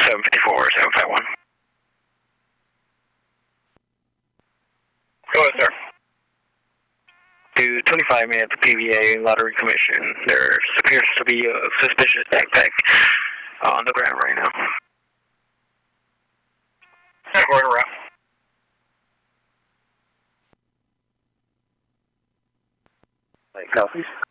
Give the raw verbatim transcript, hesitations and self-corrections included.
seven fifty-four, seven five one. Go ahead, sir. To twenty-five minutes P V A Lottery Commission. There appears to be a suspicious backpack on the ground right now. Yeah, going around. Like, coffees?